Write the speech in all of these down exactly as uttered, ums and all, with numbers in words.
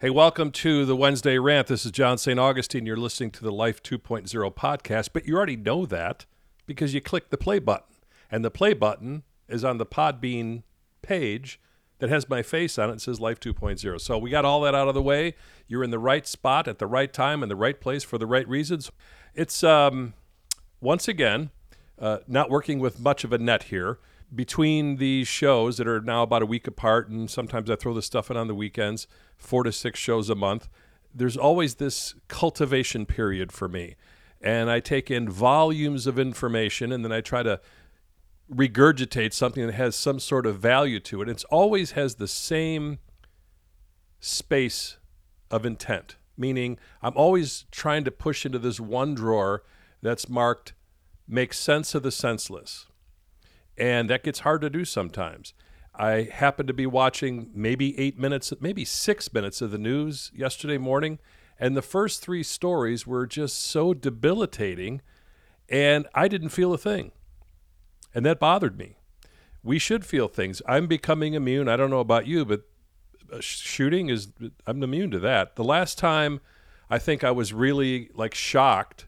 Hey, welcome to the Wednesday Rant. This is John Saint Augustine. You're listening to the Life two point oh podcast, but you already know that because you click the play button. And the play button is on the Podbean page that has my face on it. It says Life two point oh. So we got all that out of the way. You're in the right spot at the right time in the right place for the right reasons. It's, um, once again, uh, not working with much of a net here. Between these shows that are now about a week apart, and sometimes I throw this stuff in on the weekends, four to six shows a month, there's always this cultivation period for me. And I take in volumes of information, and then I try to regurgitate something that has some sort of value to it. It always has the same space of intent, meaning I'm always trying to push into this one drawer that's marked, make sense of the senseless. And that gets hard to do sometimes. I happened to be watching maybe eight minutes, maybe six minutes of the news yesterday morning, and the first three stories were just so debilitating, and I didn't feel a thing. And that bothered me. We should feel things. I'm becoming immune. I don't know about you, but shooting is, I'm immune to that. The last time I think I was really like shocked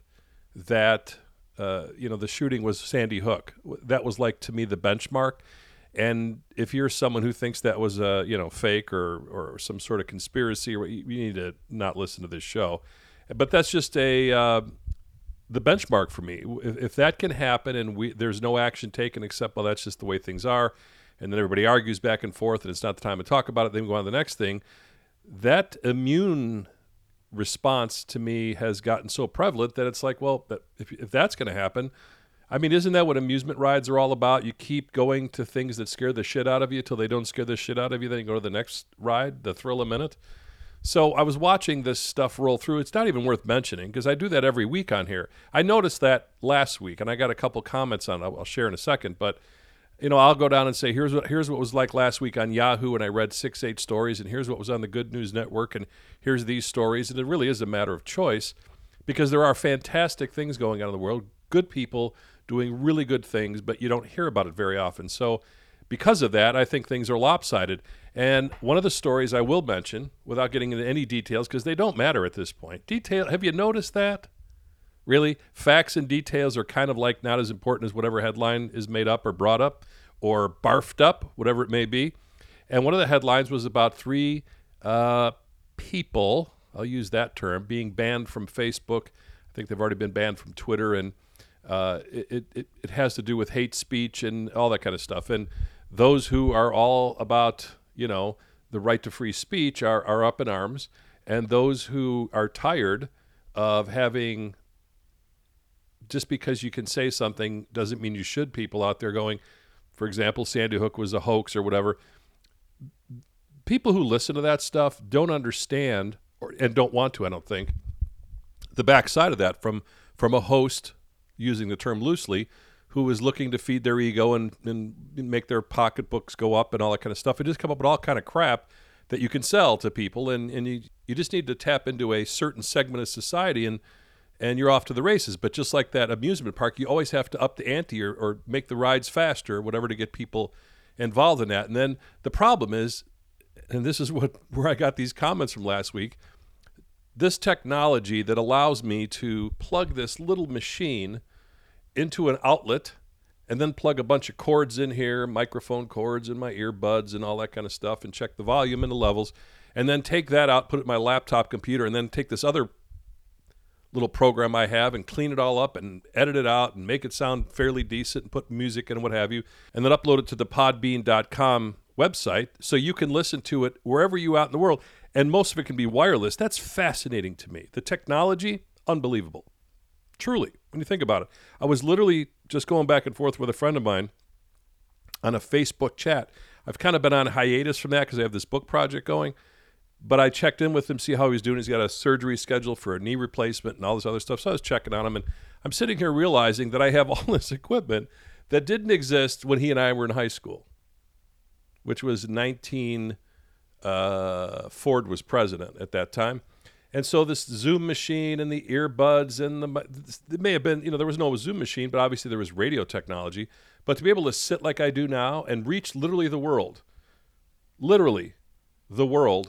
that Uh, you know, the shooting was Sandy Hook. That was like, to me, the benchmark. And if you're someone who thinks that was a, you know, fake or, or some sort of conspiracy, you need to not listen to this show. But that's just a, uh, the benchmark for me. If, if that can happen and we, there's no action taken except, well, that's just the way things are, and then everybody argues back and forth and it's not the time to talk about it, then we go on to the next thing, that immune response to me has gotten so prevalent that it's like, well, if, if that's going to happen, I mean, isn't that what amusement rides are all about? You keep going to things that scare the shit out of you till they don't scare the shit out of you, then you go to the next ride, the thrill a minute. So I was watching this stuff roll through. It's not even worth mentioning because I do that every week on here. I noticed that last week, and I got a couple comments on it. I'll share in a second, but you know, I'll go down and say, here's what here's what was like last week on Yahoo, and I read six, eight stories, and here's what was on the Good News Network, and here's these stories. And it really is a matter of choice because there are fantastic things going on in the world, good people doing really good things, but you don't hear about it very often. So because of that, I think things are lopsided. And one of the stories I will mention, without getting into any details, because they don't matter at this point. Detail, have you noticed that? Really, facts and details are kind of like not as important as whatever headline is made up or brought up or barfed up, whatever it may be. And one of the headlines was about three uh, people, I'll use that term, being banned from Facebook. I think they've already been banned from Twitter, and uh, it, it, it has to do with hate speech and all that kind of stuff. And those who are all about, you know, the right to free speech are, are up in arms. And those who are tired of having, just because you can say something doesn't mean you should, people out there going, for example, Sandy Hook was a hoax or whatever. People who listen to that stuff don't understand or, and don't want to, I don't think, the backside of that from, from a host, using the term loosely, who is looking to feed their ego and, and make their pocketbooks go up and all that kind of stuff. It just come up with all kind of crap that you can sell to people, and, and you, you just need to tap into a certain segment of society and and you're off to the races. But just like that amusement park, you always have to up the ante or, or make the rides faster or whatever to get people involved in that. And then the problem is, and this is what where I got these comments from last week, this technology that allows me to plug this little machine into an outlet and then plug a bunch of cords in here, microphone cords and my earbuds and all that kind of stuff, and check the volume and the levels, and then take that out, put it in my laptop computer, and then take this other little program I have and clean it all up and edit it out and make it sound fairly decent and put music in and what have you, and then upload it to the podbean dot com website so you can listen to it wherever you out in the world, and most of it can be wireless. That's fascinating to me. The technology, unbelievable. Truly, when you think about it. I was literally just going back and forth with a friend of mine on a Facebook chat. I've kind of been on hiatus from that because I have this book project going. But I checked in with him, see how he's doing. He's got a surgery scheduled for a knee replacement and all this other stuff. So I was checking on him, and I'm sitting here realizing that I have all this equipment that didn't exist when he and I were in high school, which was nineteen, uh, Ford was president at that time. And so this Zoom machine and the earbuds and the, it may have been, you know, there was no Zoom machine, but obviously there was radio technology. But to be able to sit like I do now and reach literally the world, literally the world,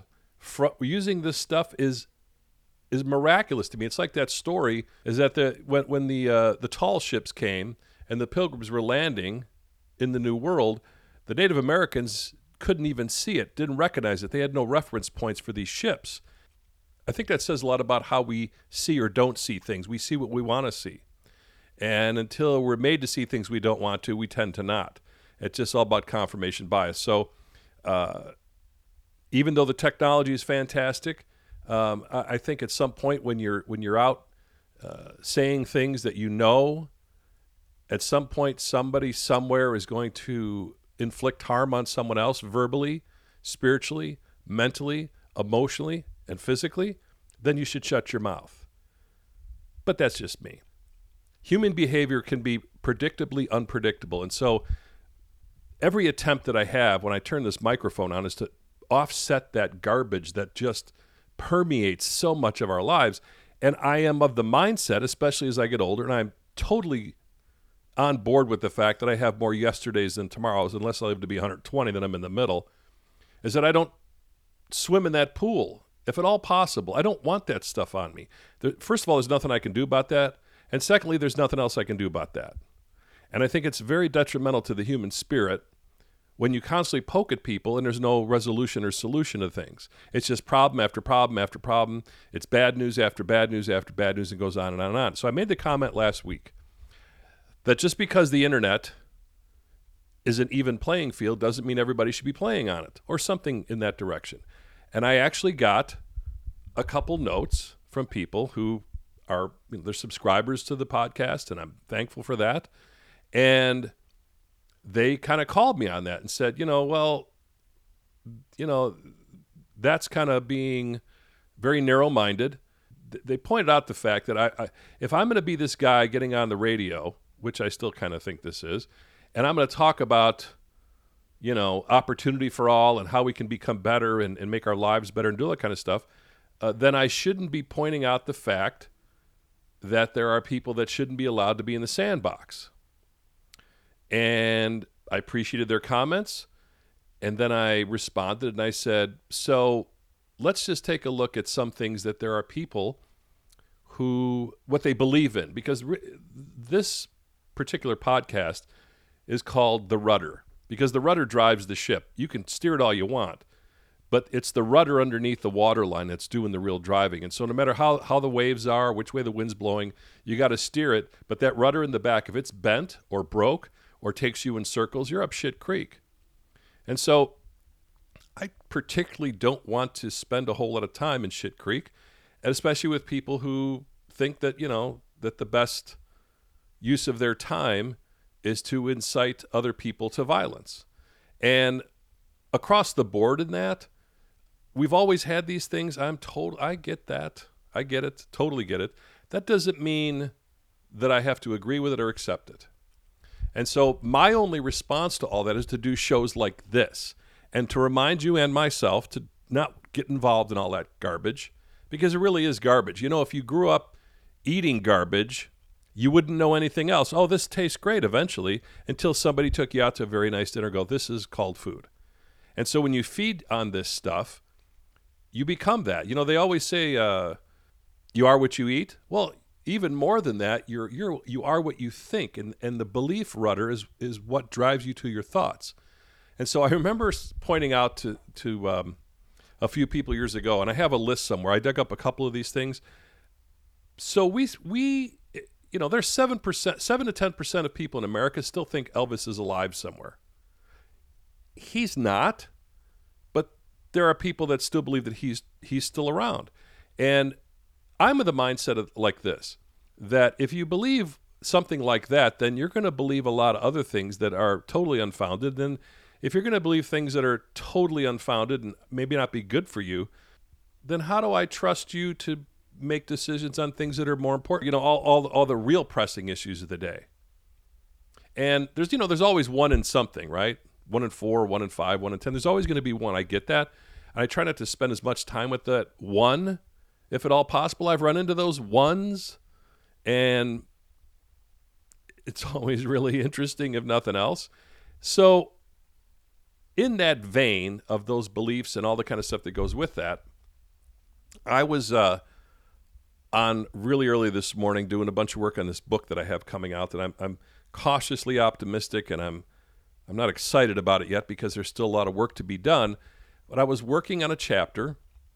fr- using this stuff is is miraculous to me. It's like that story is that the when when the uh, the tall ships came and the Pilgrims were landing in the New World, the Native Americans couldn't even see it, didn't recognize it. They had no reference points for these ships. I think that says a lot about how we see or don't see things. We see what we want to see. And until we're made to see things we don't want to, we tend to not. It's just all about confirmation bias. So uh, even though the technology is fantastic, um, I, I think at some point when you're when you're out uh, saying things that you know, at some point somebody somewhere is going to inflict harm on someone else verbally, spiritually, mentally, emotionally, and physically, then you should shut your mouth. But that's just me. Human behavior can be predictably unpredictable. And so every attempt that I have when I turn this microphone on is to offset that garbage that just permeates so much of our lives. And I am of the mindset, especially as I get older, and I'm totally on board with the fact that I have more yesterdays than tomorrows, unless I live to be one hundred twenty, then I'm in the middle, is that I don't swim in that pool, if at all possible. I don't want that stuff on me. There, first of all, there's nothing I can do about that. And secondly, there's nothing else I can do about that. And I think it's very detrimental to the human spirit when you constantly poke at people and there's no resolution or solution to things. It's just problem after problem after problem. It's bad news after bad news after bad news, and goes on and on and on. So I made the comment last week that just because the internet is an even playing field doesn't mean everybody should be playing on it, or something in that direction. And I actually got a couple notes from people who are, you know, they're subscribers to the podcast, and I'm thankful for that. And they kind of called me on that and said, you know, well, you know, that's kind of being very narrow-minded. They pointed out the fact that I, I if I'm going to be this guy getting on the radio, which I still kind of think this is, and I'm going to talk about, you know, opportunity for all and how we can become better and, and make our lives better and do all that kind of stuff, uh, then I shouldn't be pointing out the fact that there are people that shouldn't be allowed to be in the sandbox. And I appreciated their comments. And then I responded and I said, so let's just take a look at some things that there are people who, what they believe in. Because re- this particular podcast is called The Rudder. Because the rudder drives the ship. You can steer it all you want, but it's the rudder underneath the waterline that's doing the real driving. And so no matter how, how the waves are, which way the wind's blowing, you got to steer it. But that rudder in the back, if it's bent or broke or takes you in circles, you're up shit creek. And so I particularly don't want to spend a whole lot of time in shit creek, and especially with people who think that, you know, that the best use of their time is to incite other people to violence. And across the board in that, we've always had these things. I'm told, I get that. I get it. Totally get it. That doesn't mean that I have to agree with it or accept it. And so my only response to all that is to do shows like this and to remind you and myself to not get involved in all that garbage, because it really is garbage. You know, if you grew up eating garbage, you wouldn't know anything else. Oh, this tastes great eventually, until somebody took you out to a very nice dinner and go, this is called food. And so when you feed on this stuff, you become that. You know, they always say uh, you are what you eat. Well, even more than that, you're you're you are what you think, and and the belief rudder is is what drives you to your thoughts. And so I remember pointing out to to um, a few people years ago, and I have a list somewhere. I dug up a couple of these things. So we we you know, there's seven percent, seven to ten percent of people in America still think Elvis is alive somewhere. He's not, but there are people that still believe that he's he's still around. And I'm of the mindset of like this, that if you believe something like that, then you're going to believe a lot of other things that are totally unfounded. And if you're going to believe things that are totally unfounded and maybe not be good for you, then how do I trust you to make decisions on things that are more important? You know, all all, all the real pressing issues of the day. And there's, you know, there's always one in something, right? One in four, one in five, one in ten. There's always going to be one. I get that. And I try not to spend as much time with that one, if at all possible. I've run into those ones, and it's always really interesting, if nothing else. So in that vein of those beliefs and all the kind of stuff that goes with that, I was uh, on really early this morning doing a bunch of work on this book that I have coming out that I'm, I'm cautiously optimistic, and I'm I'm not excited about it yet because there's still a lot of work to be done. But I was working on a chapter,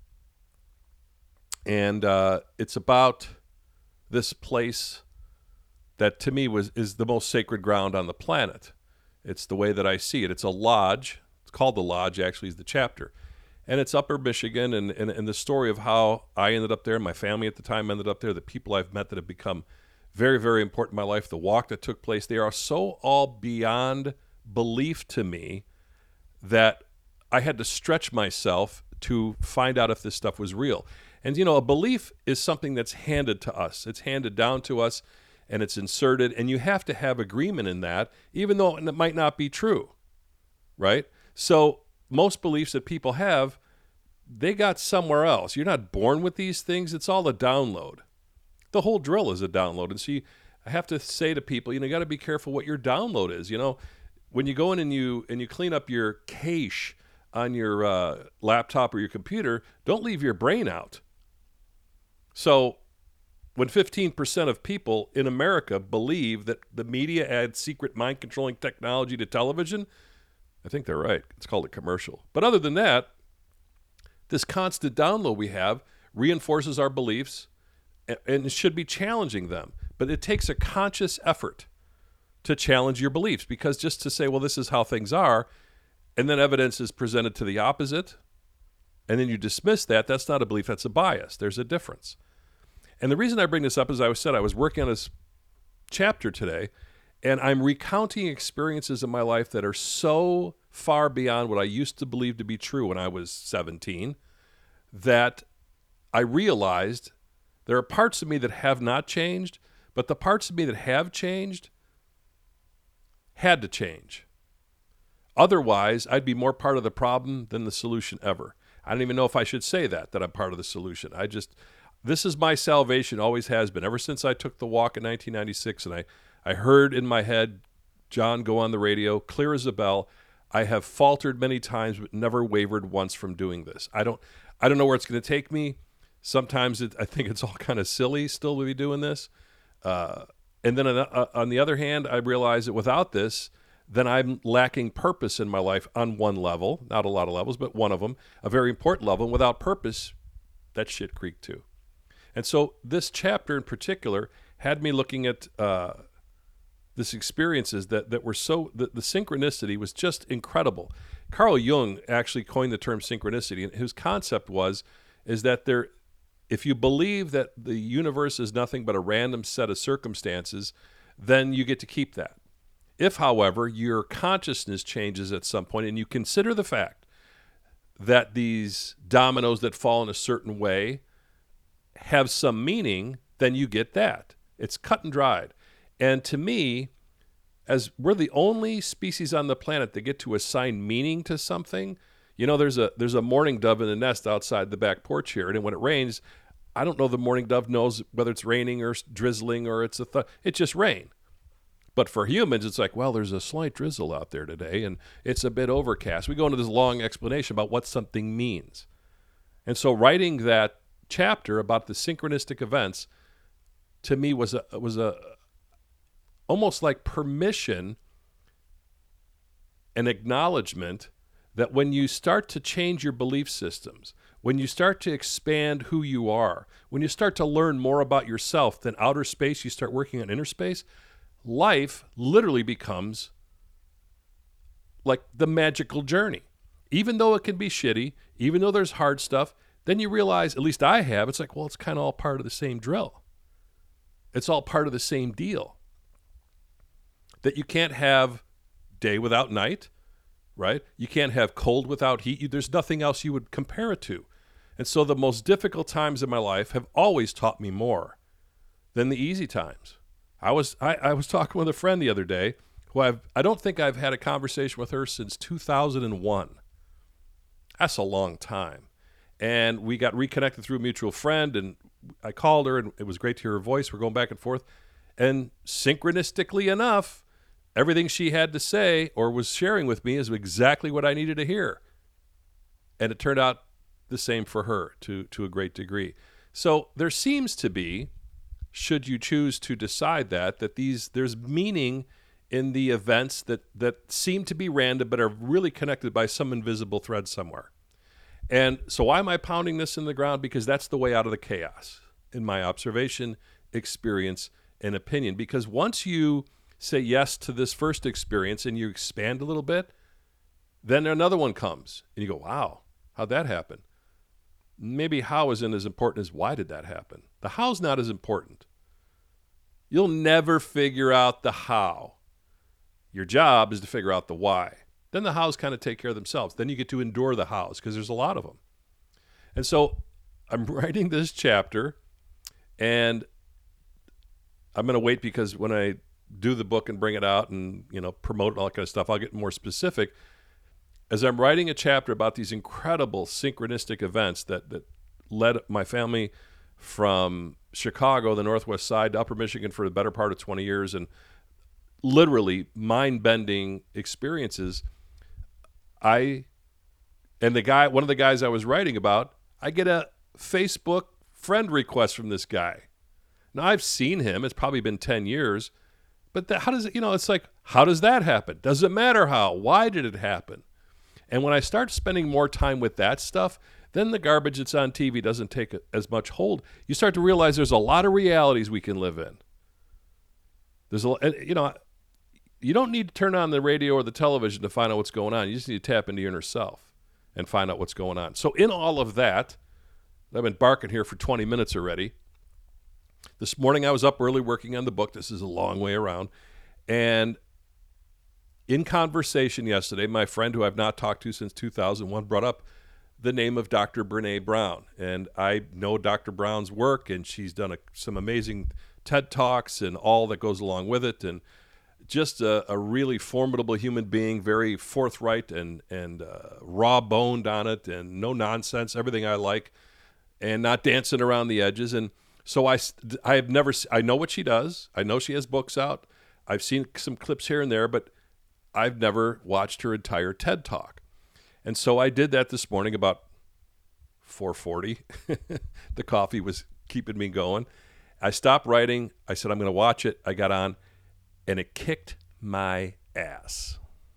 and uh, it's about this place that to me was is the most sacred ground on the planet. It's the way that I see it. It's a lodge. It's called The Lodge, actually, is the chapter. And it's Upper Michigan, and, and, and the story of how I ended up there, my family at the time ended up there, the people I've met that have become very, very important in my life, the walk that took place, they are so all beyond belief to me that I had to stretch myself to find out if this stuff was real. And, you know, a belief is something that's handed to us. It's handed down to us, and it's inserted, and you have to have agreement in that, even though it might not be true, right? So most beliefs that people have, they got somewhere else. You're not born with these things. It's all a download. The whole drill is a download. And see, I have to say to people, you know, you got to be careful what your download is. You know, when you go in and you and you clean up your cache on your uh, laptop or your computer, don't leave your brain out. So when fifteen percent of people in America believe that the media adds secret mind-controlling technology to television, I think they're right. It's called a commercial. But other than that, this constant download we have reinforces our beliefs and it should be challenging them. But it takes a conscious effort to challenge your beliefs, because just to say, well, this is how things are, and then evidence is presented to the opposite, and then you dismiss that, that's not a belief, that's a bias. There's a difference. And the reason I bring this up is I said I was working on this chapter today, and I'm recounting experiences in my life that are so far beyond what I used to believe to be true when I was seventeen that I realized there are parts of me that have not changed, but the parts of me that have changed had to change. Otherwise, I'd be more part of the problem than the solution ever. I don't even know if I should say that, that I'm part of the solution. I just, this is my salvation, always has been. Ever since I took the walk in nineteen ninety-six and I, I heard in my head John go on the radio, clear as a bell, I have faltered many times but never wavered once from doing this. I don't I don't know where it's going to take me. Sometimes it, I think it's all kind of silly still to be doing this. Uh, and then on, uh, on the other hand, I realize that without this, then I'm lacking purpose in my life on one level, not a lot of levels, but one of them, a very important level. And without purpose, that's shit creek too. And so this chapter in particular had me looking at uh, this experiences that, that were so, the, the synchronicity was just incredible. Carl Jung actually coined the term synchronicity, and his concept was, is that there, if you believe that the universe is nothing but a random set of circumstances, then you get to keep that. If, however, your consciousness changes at some point and you consider the fact that these dominoes that fall in a certain way have some meaning, then you get that. It's cut and dried. And to me, as we're the only species on the planet that get to assign meaning to something, you know, there's a there's a mourning dove in the nest outside the back porch here, and when it rains, I don't know the mourning dove knows whether it's raining or drizzling or it's a th- it's just rain. But for humans, it's like, well, there's a slight drizzle out there today, and it's a bit overcast. We go into this long explanation about what something means. And so writing that chapter about the synchronistic events, to me, was a was a almost like permission, an acknowledgement that when you start to change your belief systems, when you start to expand who you are, when you start to learn more about yourself than outer space, you start working on inner space, life literally becomes like the magical journey. Even though it can be shitty, even though there's hard stuff, then you realize, at least I have, it's like, well, it's kind of all part of the same drill. It's all part of the same deal. That you can't have day without night, right? You can't have cold without heat. You, there's nothing else you would compare it to. And so the most difficult times in my life have always taught me more than the easy times. I was I, I was talking with a friend the other day who I've, I don't think I've had a conversation with her since two thousand one. That's a long time. And we got reconnected through a mutual friend, and I called her, and it was great to hear her voice. We're going back and forth. And synchronistically enough, everything she had to say or was sharing with me is exactly what I needed to hear. And it turned out the same for her to, to a great degree. So there seems to be, should you choose to decide that, that these there's meaning in the events that, that seem to be random but are really connected by some invisible thread somewhere. And so why am I pounding this in the ground? Because that's the way out of the chaos, in my observation, experience, and opinion. Because once you say yes to this first experience and you expand a little bit, then another one comes. And you go, wow, how'd that happen? Maybe how isn't as important as why did that happen? The how's not as important. You'll never figure out the how. Your job is to figure out the why. Then the hows kind of take care of themselves. Then you get to endure the hows because there's a lot of them. And so I'm writing this chapter, and I'm going to wait because when I do the book and bring it out and, you know, promote it, all that kind of stuff, I'll get more specific. As I'm writing a chapter about these incredible synchronistic events that, that led my family from Chicago, the Northwest Side, to Upper Michigan for the better part of twenty years, and literally mind-bending experiences, I, and the guy, one of the guys I was writing about, I get a Facebook friend request from this guy. Now, I've seen him. It's probably been ten years. But that, how does it, you know, it's like, how does that happen? Does it matter how? Why did it happen? And when I start spending more time with that stuff, then the garbage that's on T V doesn't take as much hold. You start to realize there's a lot of realities we can live in. There's a, you know, you don't need to turn on the radio or the television to find out what's going on. You just need to tap into your inner self and find out what's going on. So in all of that, I've been barking here for twenty minutes already. This morning I was up early working on the book. This is a long way around. And in conversation yesterday, my friend who I've not talked to since two thousand one brought up the name of Doctor Brene Brown. And I know Doctor Brown's work, and she's done a, some amazing TED Talks and all that goes along with it. And just a, a really formidable human being, very forthright and, and uh, raw-boned on it, and no nonsense, everything I like, and not dancing around the edges. And so I, I have never, I know what she does. I know she has books out. I've seen some clips here and there, but I've never watched her entire TED Talk. And so I did that this morning about four forty. The coffee was keeping me going. I stopped writing. I said, I'm going to watch it. I got on, and it kicked my ass.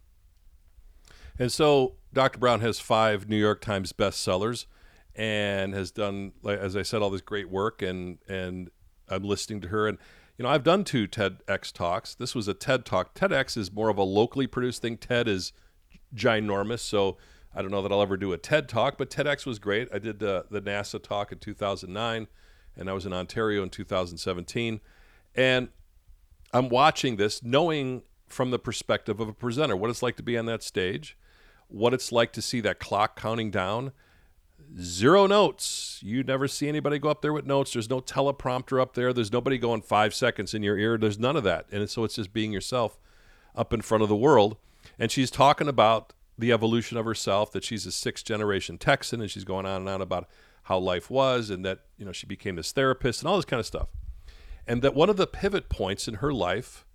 And so Doctor Brown has five New York Times bestsellers and has done, as I said, all this great work, and and I'm listening to her. And, you know, I've done two TEDx talks. This was a TED Talk. TEDx is more of a locally produced thing. TED is ginormous, so I don't know that I'll ever do a TED Talk, but TEDx was great. I did uh, the NASA talk in two thousand nine, and I was in Ontario in two thousand seventeen. And I'm watching this knowing from the perspective of a presenter what it's like to be on that stage, what it's like to see that clock counting down. Zero notes. You never see anybody go up there with notes. There's no teleprompter up there. There's nobody going five seconds in your ear. There's none of that. And so it's just being yourself up in front of the world. And she's talking about the evolution of herself, that she's a sixth generation Texan, and she's going on and on about how life was, and that, you know, she became this therapist and all this kind of stuff. And that one of the pivot points in her life,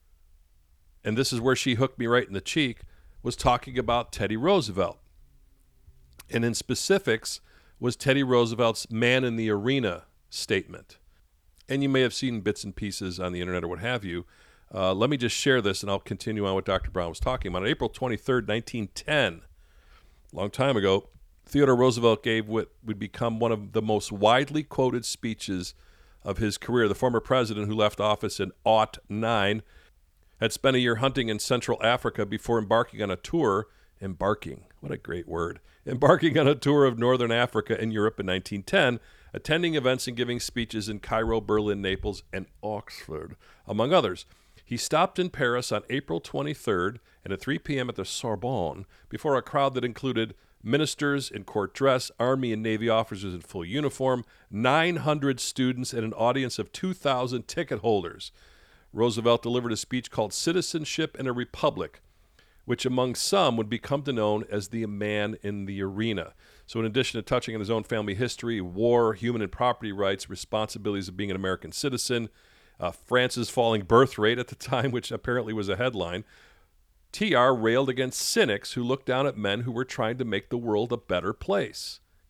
and this is where she hooked me right in the cheek, was talking about Teddy Roosevelt. And in specifics was Teddy Roosevelt's man in the arena statement. And you may have seen bits and pieces on the internet or what have you. Uh, let me just share this, and I'll continue on what Doctor Brown was talking about. On April twenty-third, nineteen ten, a long time ago, Theodore Roosevelt gave what would become one of the most widely quoted speeches of his career. The former president, who left office in oh nine, had spent a year hunting in Central Africa before embarking on a tour, embarking, what a great word, embarking on a tour of Northern Africa and Europe in nineteen ten, attending events and giving speeches in Cairo, Berlin, Naples, and Oxford, among others. He stopped in Paris on April twenty-third and at three p.m. at the Sorbonne before a crowd that included ministers in court dress, Army and Navy officers in full uniform, nine hundred students, and an audience of two thousand ticket holders. Roosevelt delivered a speech called Citizenship in a Republic, which among some would become to known as the man in the arena. So in addition to touching on his own family history, war, human and property rights, responsibilities of being an American citizen, uh, France's falling birth rate at the time, which apparently was a headline, T R railed against cynics who looked down at men who were trying to make the world a better place.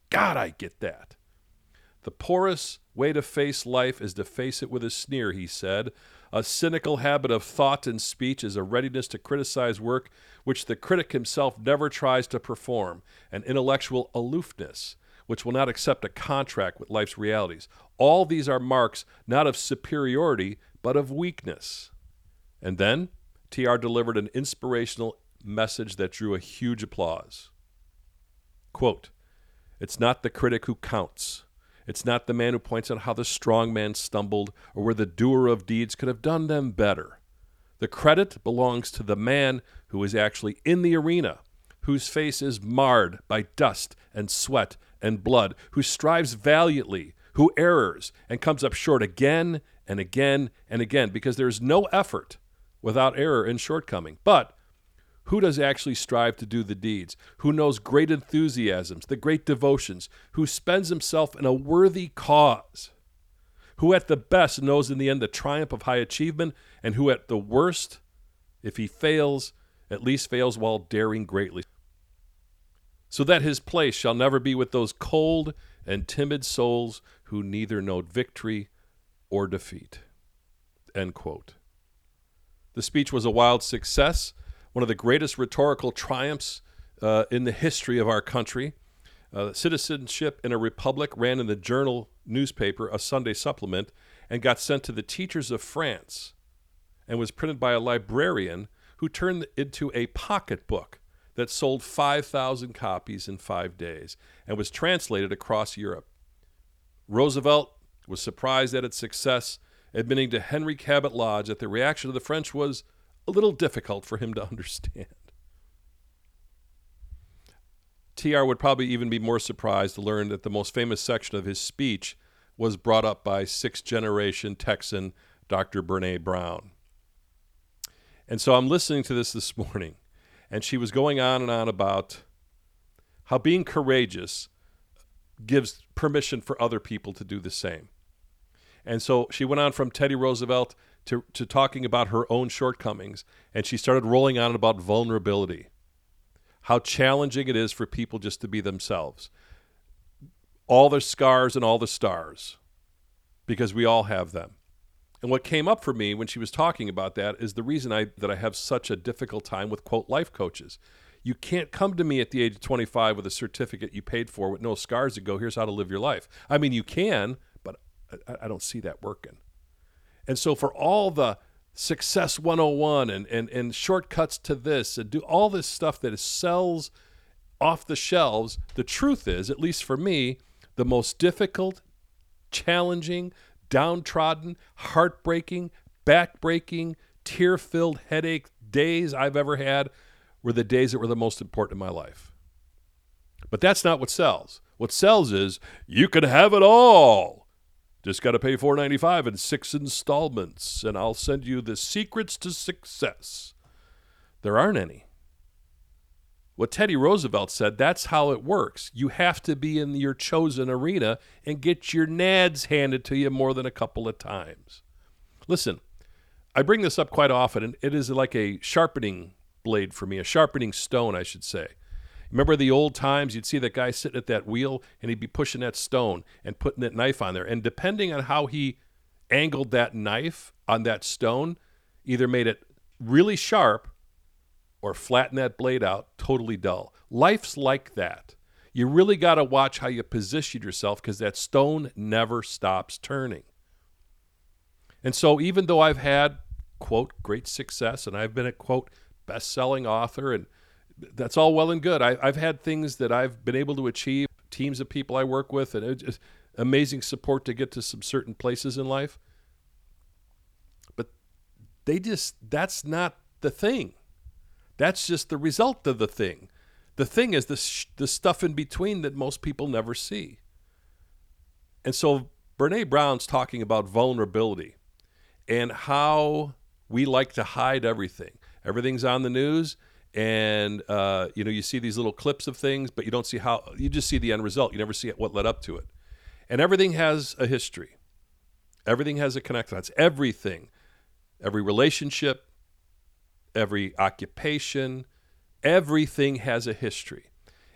God, I get that. The poorest way to face life is to face it with a sneer, he said. A cynical habit of thought and speech is a readiness to criticize work which the critic himself never tries to perform, an intellectual aloofness which will not accept a contract with life's realities. All these are marks not of superiority, but of weakness. And then T R delivered an inspirational message that drew a huge applause. Quote, "It's not the critic who counts. It's not the man who points out how the strong man stumbled or where the doer of deeds could have done them better. The credit belongs to the man who is actually in the arena, whose face is marred by dust and sweat and blood, who strives valiantly, who errs and comes up short again and again and again, because there is no effort without error and shortcoming. But who does actually strive to do the deeds? Who knows great enthusiasms, the great devotions? Who spends himself in a worthy cause? Who at the best knows in the end the triumph of high achievement, and who at the worst, if he fails, at least fails while daring greatly, so that his place shall never be with those cold and timid souls who neither know victory or defeat." End quote. The speech was a wild success, one of the greatest rhetorical triumphs uh, in the history of our country. Uh, Citizenship in a Republic ran in the Journal newspaper, a Sunday supplement, and got sent to the teachers of France and was printed by a librarian who turned it into a pocketbook that sold five thousand copies in five days and was translated across Europe. Roosevelt was surprised at its success, admitting to Henry Cabot Lodge that the reaction of the French was a little difficult for him to understand. T R would probably even be more surprised to learn that the most famous section of his speech was brought up by sixth-generation Texan Doctor Brene Brown. And so I'm listening to this this morning, and she was going on and on about how being courageous gives permission for other people to do the same. And so she went on from Teddy Roosevelt to, to talking about her own shortcomings, and she started rolling on about vulnerability, how challenging it is for people just to be themselves. All the scars and all the stars, because we all have them. And what came up for me when she was talking about that is the reason I that I have such a difficult time with, quote, life coaches. You can't come to me at the age of twenty-five with a certificate you paid for with no scars and go, here's how to live your life. I mean, you can, but I, I don't see that working. And so for all the Success one oh one and, and, and shortcuts to this and do all this stuff that sells off the shelves, the truth is, at least for me, the most difficult, challenging, downtrodden, heartbreaking, backbreaking, tear-filled headache days I've ever had were the days that were the most important in my life. But that's not what sells. What sells is, you can have it all. Just got to pay four dollars and ninety-five cents in six installments, and I'll send you the secrets to success. There aren't any. What Teddy Roosevelt said, that's how it works. You have to be in your chosen arena and get your nads handed to you more than a couple of times. Listen, I bring this up quite often, and it is like a sharpening blade for me, a sharpening stone, I should say. Remember the old times, you'd see that guy sitting at that wheel, and he'd be pushing that stone and putting that knife on there. And depending on how he angled that knife on that stone, either made it really sharp or flattened that blade out totally dull. Life's like that. You really got to watch how you position yourself, because that stone never stops turning. And so even though I've had, quote, great success, and I've been a, quote, best-selling author, and that's all well and good. I, I've had things that I've been able to achieve, teams of people I work with, and it's just amazing support to get to some certain places in life. But they just, that's not the thing. That's just the result of the thing. The thing is the, sh- the stuff in between that most people never see. And so Brene Brown's talking about vulnerability and how we like to hide everything. Everything's on the news. And, uh, you know, you see these little clips of things, but you don't see how, you just see the end result. You never see what led up to it. And everything has a history. Everything has a connection. That's everything. Every relationship, every occupation, everything has a history.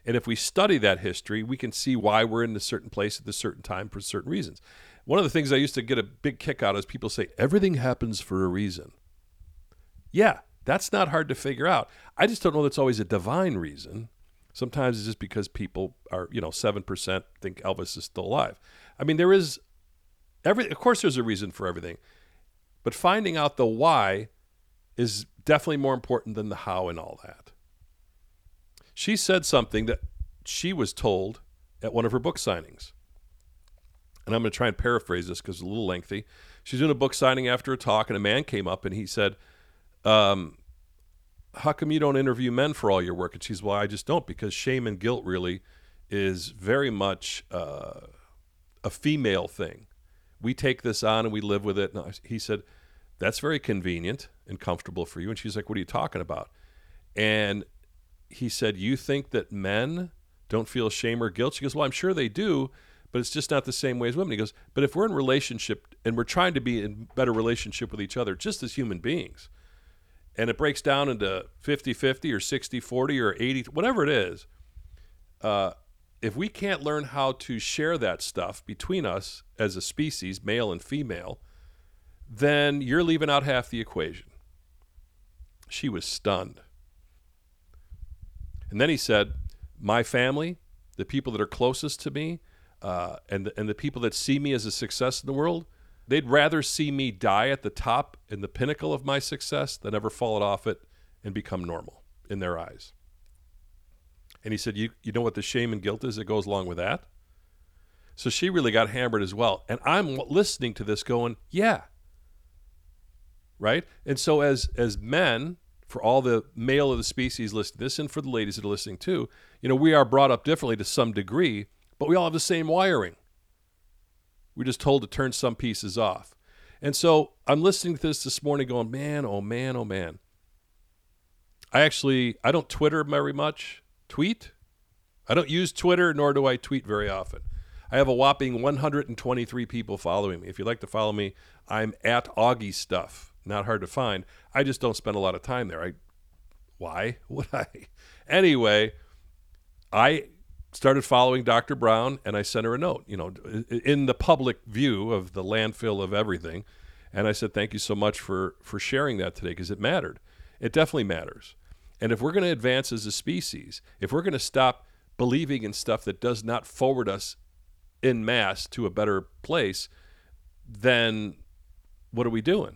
And if we study that history, we can see why we're in a certain place at a certain time for certain reasons. One of the things I used to get a big kick out of is people say, everything happens for a reason. Yeah, that's not hard to figure out. I just don't know that's always a divine reason. Sometimes it's just because people are, you know, seven percent think Elvis is still alive. I mean, there is, every. of course there's a reason for everything. But finding out the why is definitely more important than the how and all that. She said something that she was told at one of her book signings. And I'm going to try and paraphrase this because it's a little lengthy. She's doing a book signing after a talk, and a man came up and he said, um, how come you don't interview men for all your work? And she's, well, I just don't, because shame and guilt really is very much uh, a female thing. We take this on and we live with it. And he said, that's very convenient and comfortable for you. And she's like, what are you talking about? And he said, you think that men don't feel shame or guilt? She goes, well, I'm sure they do, but it's just not the same way as women. He goes, but if we're in a relationship and we're trying to be in better relationship with each other, just as human beings, and it breaks down into fifty-fifty or sixty forty or eighty, whatever it is, uh, if we can't learn how to share that stuff between us as a species, male and female, then you're leaving out half the equation. She was stunned. And then he said, my family, the people that are closest to me, uh, and, the, and the people that see me as a success in the world, they'd rather see me die at the top in the pinnacle of my success than ever fall off it and become normal in their eyes. And he said, you, you know what the shame and guilt is that goes along with that? So she really got hammered as well. And I'm listening to this going, yeah. Right? And so as as men, for all the male of the species listening to this, and for the ladies that are listening too, you know, we are brought up differently to some degree, but we all have the same wiring. We're just told to turn some pieces off. And so I'm listening to this this morning going, man, oh man, oh man. I actually, I don't Twitter very much. Tweet? I don't use Twitter, nor do I tweet very often. I have a whopping one hundred twenty-three people following me. If you'd like to follow me, I'm at Augie Stuff. Not hard to find. I just don't spend a lot of time there. I, why would I? Anyway, I started following Doctor Brown, and I sent her a note, you know, in the public view of the landfill of everything. And I said, thank you so much for, for sharing that today, because it mattered. It definitely matters. And if we're going to advance as a species, if we're going to stop believing in stuff that does not forward us en masse to a better place, then what are we doing?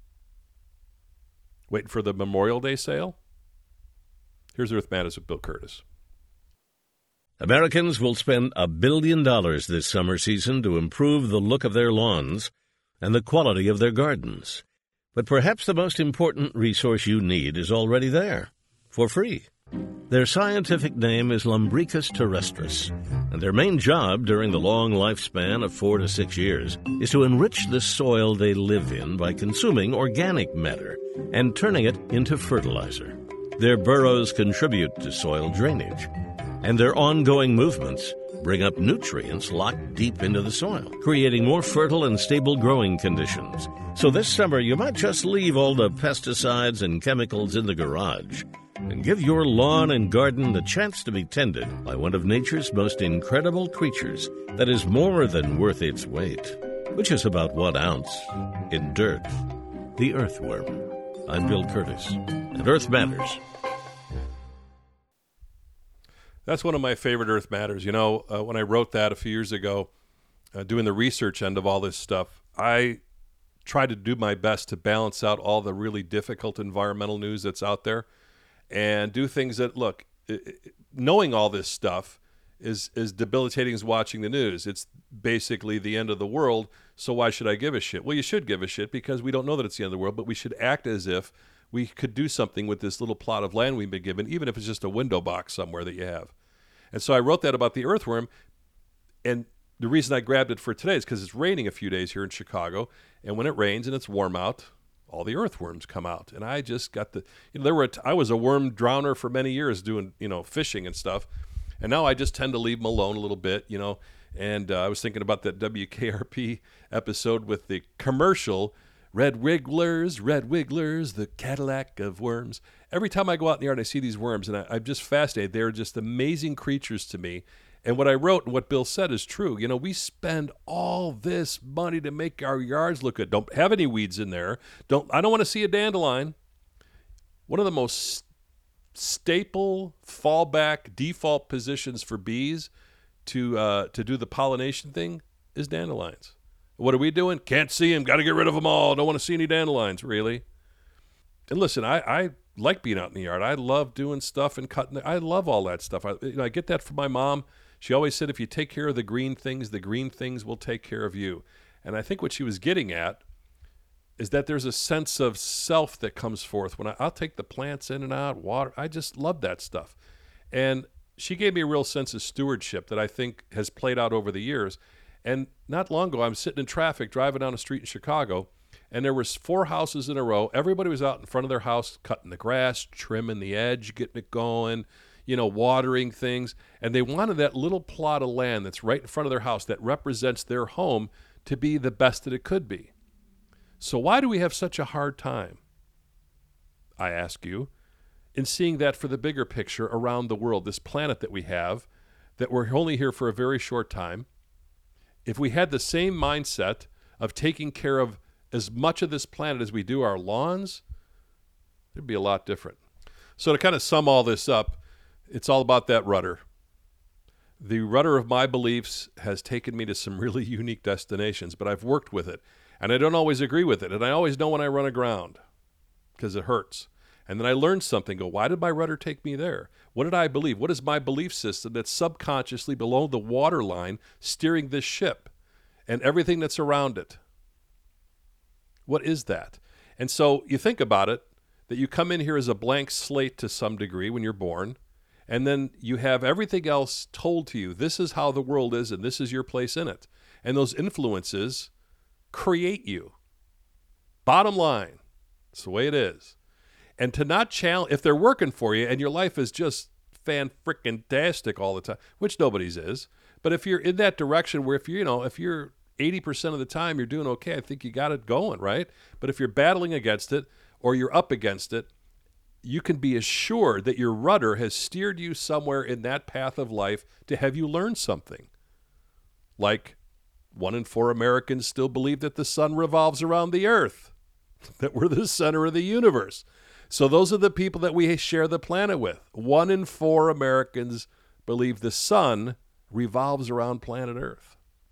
Waiting for the Memorial Day sale? Here's Earth Matters with Bill Curtis. Americans will spend a billion dollars this summer season to improve the look of their lawns and the quality of their gardens. But perhaps the most important resource you need is already there, for free. Their scientific name is Lumbricus terrestris, and their main job during the long lifespan of four to six years is to enrich the soil they live in by consuming organic matter and turning it into fertilizer. Their burrows contribute to soil drainage, and their ongoing movements bring up nutrients locked deep into the soil, creating more fertile and stable growing conditions. So this summer, you might just leave all the pesticides and chemicals in the garage and give your lawn and garden the chance to be tended by one of nature's most incredible creatures that is more than worth its weight, which is about one ounce in dirt. The earthworm. I'm Bill Curtis, and Earth Matters. That's one of my favorite Earth Matters. You know, uh, when I wrote that a few years ago, uh, doing the research end of all this stuff, I tried to do my best to balance out all the really difficult environmental news that's out there and do things that, look, it, it, knowing all this stuff is is debilitating as watching the news. It's basically the end of the world, so why should I give a shit? Well, you should give a shit because we don't know that it's the end of the world, but we should act as if we could do something with this little plot of land we've been given, even if it's just a window box somewhere that you have. And so I wrote that about the earthworm, and the reason I grabbed it for today is because it's raining a few days here in Chicago, and when it rains and it's warm out, all the earthworms come out. And I just got the, you know, there were, I was a worm drowner for many years doing, you know, fishing and stuff. And now I just tend to leave them alone a little bit, you know. And uh, I was thinking about that W K R P episode with the commercial Red wigglers, red wigglers, the Cadillac of worms. Every time I go out in the yard, I see these worms, and I, I'm just fascinated. They're just amazing creatures to me. And what I wrote and what Bill said is true. You know, we spend all this money to make our yards look good. Don't have any weeds in there. Don't. I don't want to see a dandelion. One of the most staple, fallback, default positions for bees to uh, to do the pollination thing is dandelions. What are we doing? Can't see them. Got to get rid of them all. Don't want to see any dandelions, really. And listen, I, I like being out in the yard. I love doing stuff and cutting. I love all that stuff. I, you know, I get that from my mom. She always said, if you take care of the green things, the green things will take care of you. And I think what she was getting at is that there's a sense of self that comes forth when I, I'll take the plants in and out, water. I just love that stuff. And she gave me a real sense of stewardship that I think has played out over the years. And not long ago, I'm sitting in traffic, driving down a street in Chicago, and there was four houses in a row. Everybody was out in front of their house, cutting the grass, trimming the edge, getting it going, you know, watering things. And they wanted that little plot of land that's right in front of their house that represents their home to be the best that it could be. So why do we have such a hard time, I ask you, in seeing that for the bigger picture around the world, this planet that we have, that we're only here for a very short time? If we had the same mindset of taking care of as much of this planet as we do our lawns, it'd be a lot different. So to kind of sum all this up, it's all about that rudder. The rudder of my beliefs has taken me to some really unique destinations, but I've worked with it. And I don't always agree with it. And I always know when I run aground because it hurts. And then I learn something. Go, why did my rudder take me there? What did I believe? What is my belief system that's subconsciously below the water line steering this ship and everything that's around it? What is that? And so you think about it, that you come in here as a blank slate to some degree when you're born, and then you have everything else told to you. This is how the world is, and this is your place in it. And those influences create you. Bottom line, it's the way it is. And to not challenge, if they're working for you and your life is just fan-frickin-tastic all the time, which nobody's is, but if you're in that direction where if you, you know, if you're eighty percent of the time you're doing okay, I think you got it going, right? But if you're battling against it or you're up against it, you can be assured that your rudder has steered you somewhere in that path of life to have you learn something. Like one in four Americans still believe that the sun revolves around the earth, that we're the center of the universe. So those are the people that we share the planet with. One in four Americans believe the sun revolves around planet Earth.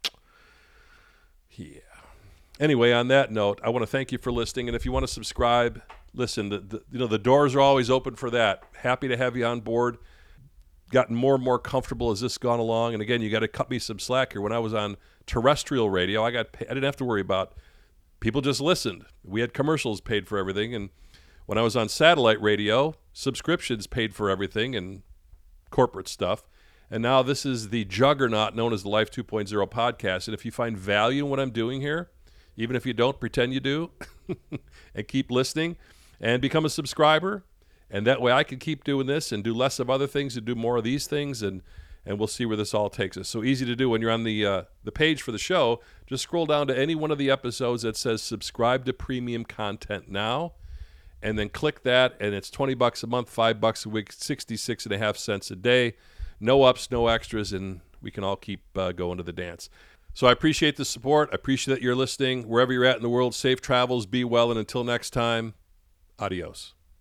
Yeah. Anyway, on that note, I want to thank you for listening. And if you want to subscribe, listen, the, the, you know, the doors are always open for that. Happy to have you on board. Gotten more and more comfortable as this gone along. And again, you got to cut me some slack here. When I was on terrestrial radio, I got pay- I didn't have to worry about, people just listened. We had commercials paid for everything. And when I was on satellite radio, subscriptions paid for everything and corporate stuff. And now this is the juggernaut known as the Life two point oh podcast. And if you find value in what I'm doing here, even if you don't, pretend you do, and keep listening and become a subscriber. And that way I can keep doing this and do less of other things and do more of these things. And, and we'll see where this all takes us. So easy to do when you're on the uh, the page for the show. Just scroll down to any one of the episodes that says subscribe to premium content now. And then click that, and it's twenty bucks a month, five bucks a week, sixty-six and a half cents a day. No ups, no extras, and we can all keep uh, going to the dance. So I appreciate the support. I appreciate that you're listening. Wherever you're at in the world, safe travels, be well, and until next time, adios.